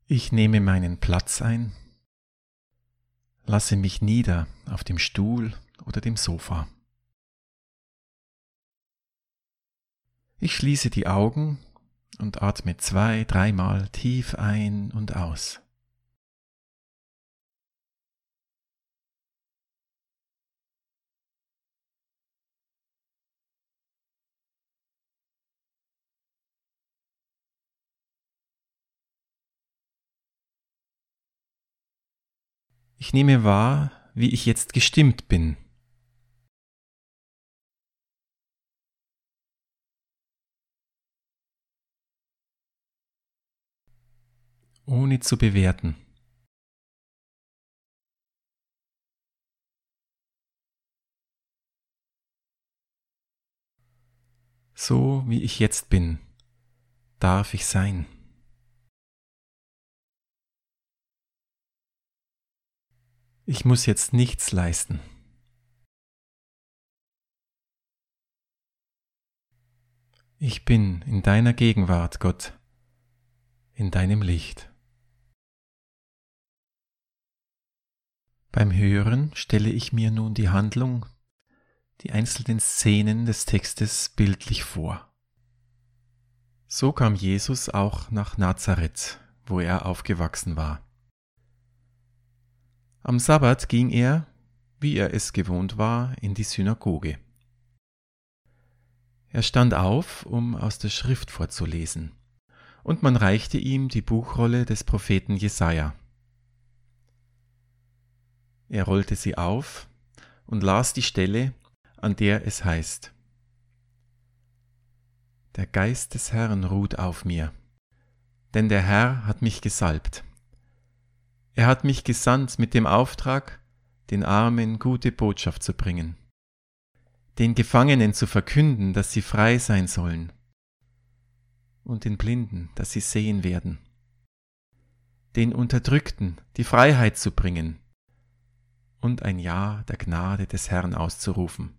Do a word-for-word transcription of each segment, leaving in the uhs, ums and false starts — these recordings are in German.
Ich nehme meinen Platz ein, lasse mich nieder auf dem Stuhl oder dem Sofa. Ich schließe die Augen und atme zwei, dreimal tief ein und aus. Ich nehme wahr, wie ich jetzt gestimmt bin. Ohne zu bewerten. So wie ich jetzt bin, darf ich sein. Ich muss jetzt nichts leisten. Ich bin in deiner Gegenwart, Gott, in deinem Licht. Beim Hören stelle ich mir nun die Handlung, die einzelnen Szenen des Textes bildlich vor. So kam Jesus auch nach Nazareth, wo er aufgewachsen war. Am Sabbat ging er, wie er es gewohnt war, in die Synagoge. Er stand auf, um aus der Schrift vorzulesen, und man reichte ihm die Buchrolle des Propheten Jesaja. Er rollte sie auf und las die Stelle, an der es heißt: Der Geist des Herrn ruht auf mir, denn der Herr hat mich gesalbt. Er hat mich gesandt mit dem Auftrag, den Armen gute Botschaft zu bringen, den Gefangenen zu verkünden, dass sie frei sein sollen, und den Blinden, dass sie sehen werden, den Unterdrückten die Freiheit zu bringen und ein Ja der Gnade des Herrn auszurufen.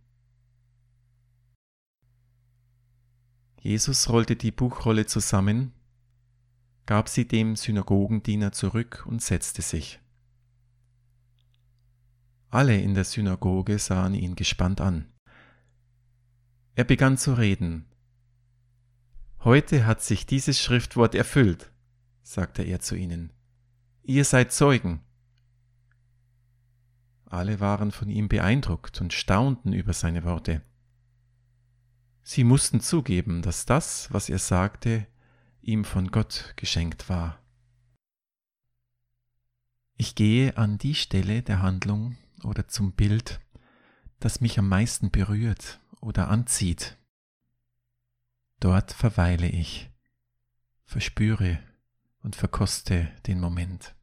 Jesus rollte die Buchrolle zusammen, gab sie dem Synagogendiener zurück und setzte sich. Alle in der Synagoge sahen ihn gespannt an. Er begann zu reden. Heute hat sich dieses Schriftwort erfüllt, sagte er zu ihnen. Ihr seid Zeugen. Alle waren von ihm beeindruckt und staunten über seine Worte. Sie mussten zugeben, dass das, was er sagte, ihm von Gott geschenkt war. Ich gehe an die Stelle der Handlung oder zum Bild, das mich am meisten berührt oder anzieht. Dort verweile ich, verspüre und verkoste den Moment.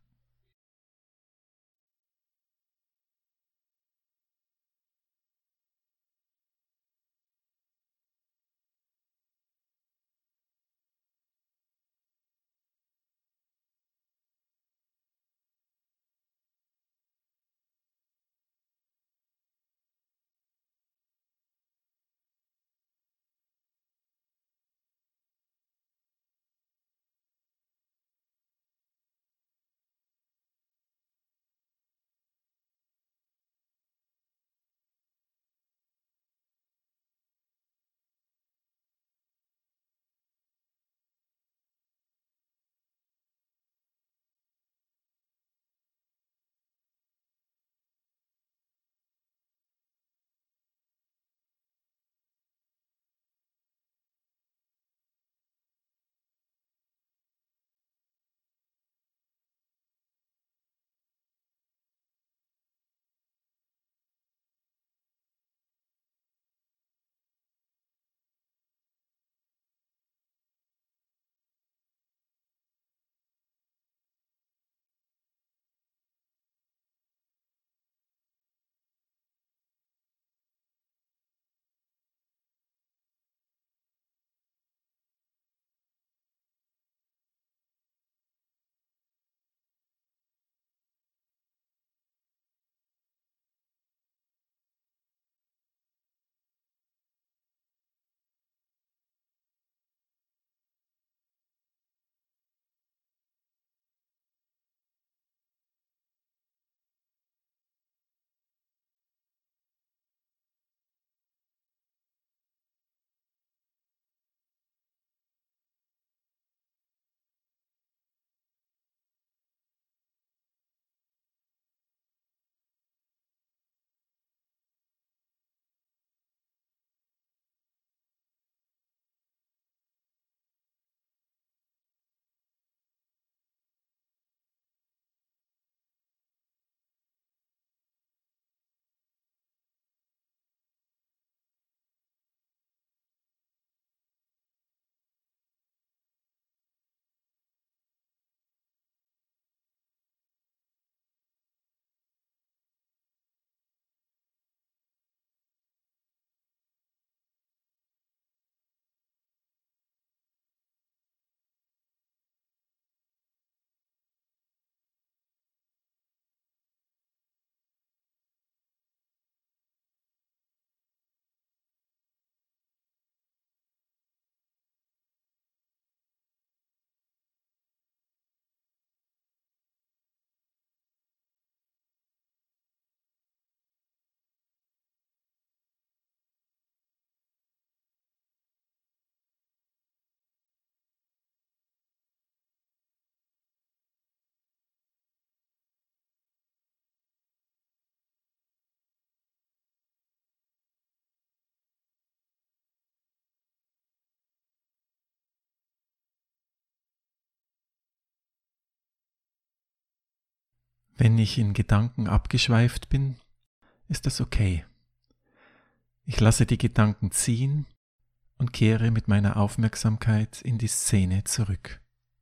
Wenn ich in Gedanken abgeschweift bin, ist das okay. Ich lasse die Gedanken ziehen und kehre mit meiner Aufmerksamkeit in die Szene zurück.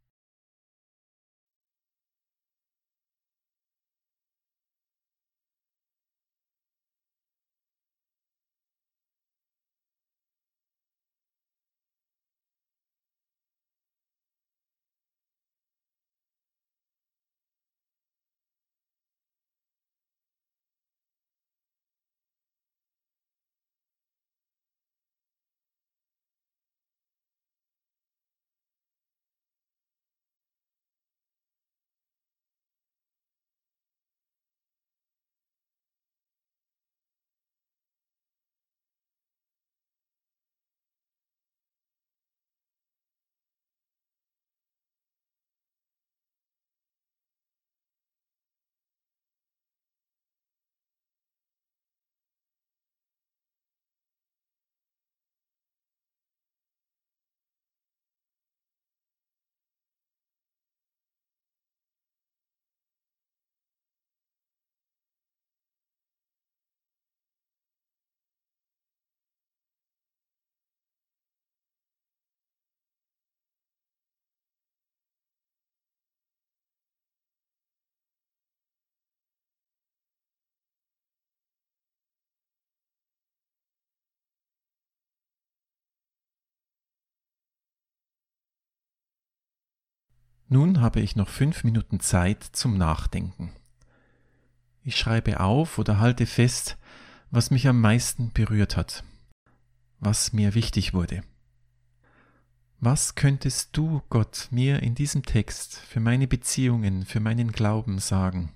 Nun habe ich noch fünf Minuten Zeit zum Nachdenken. Ich schreibe auf oder halte fest, was mich am meisten berührt hat, was mir wichtig wurde. Was könntest du, Gott, mir in diesem Text für meine Beziehungen, für meinen Glauben sagen?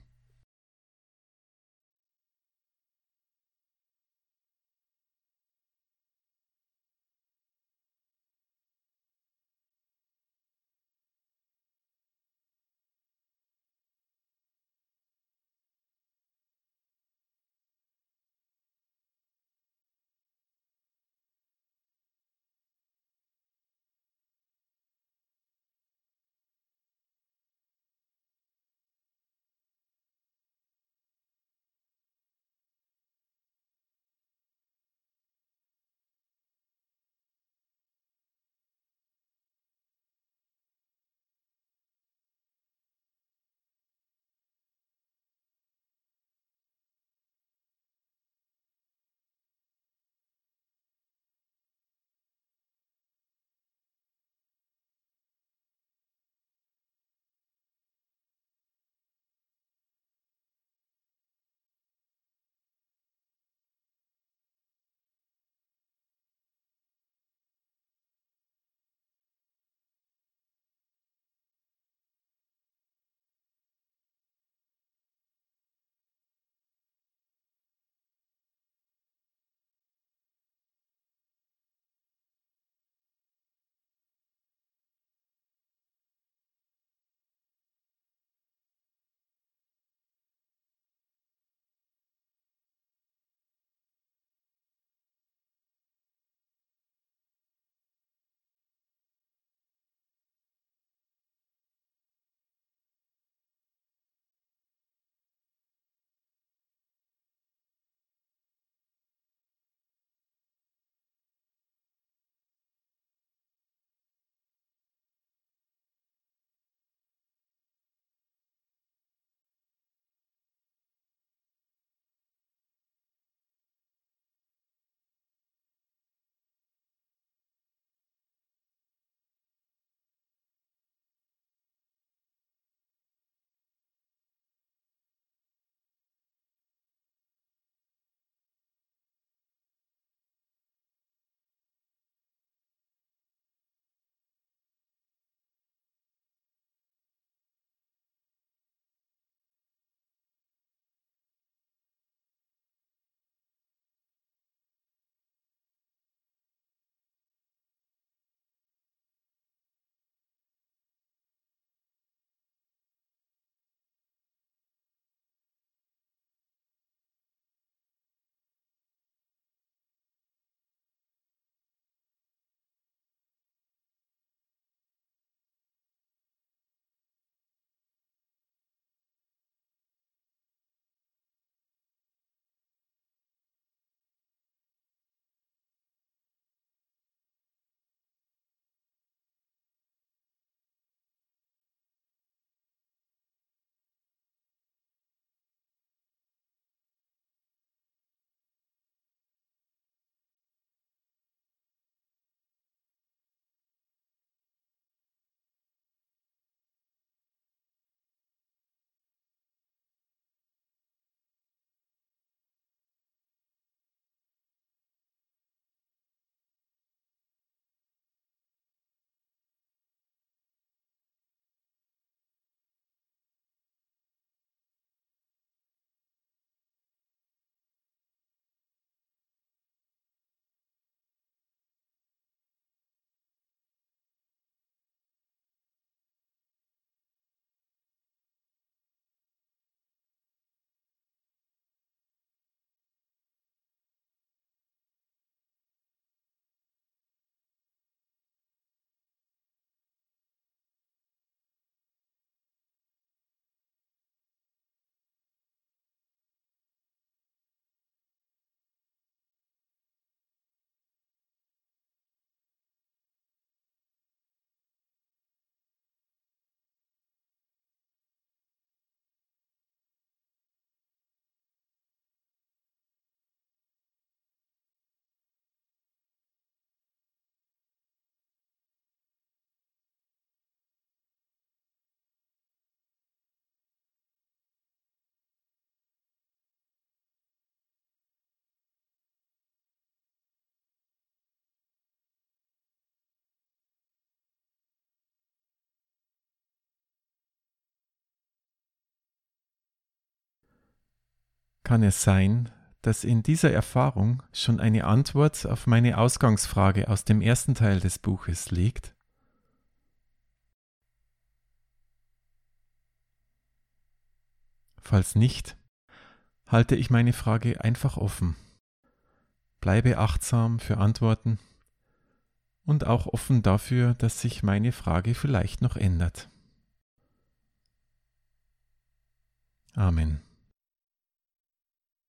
kann es sein, dass in dieser Erfahrung schon eine Antwort auf meine Ausgangsfrage aus dem ersten Teil des Buches liegt? Falls nicht, halte ich meine Frage einfach offen, bleibe achtsam für Antworten und auch offen dafür, dass sich meine Frage vielleicht noch ändert. Amen.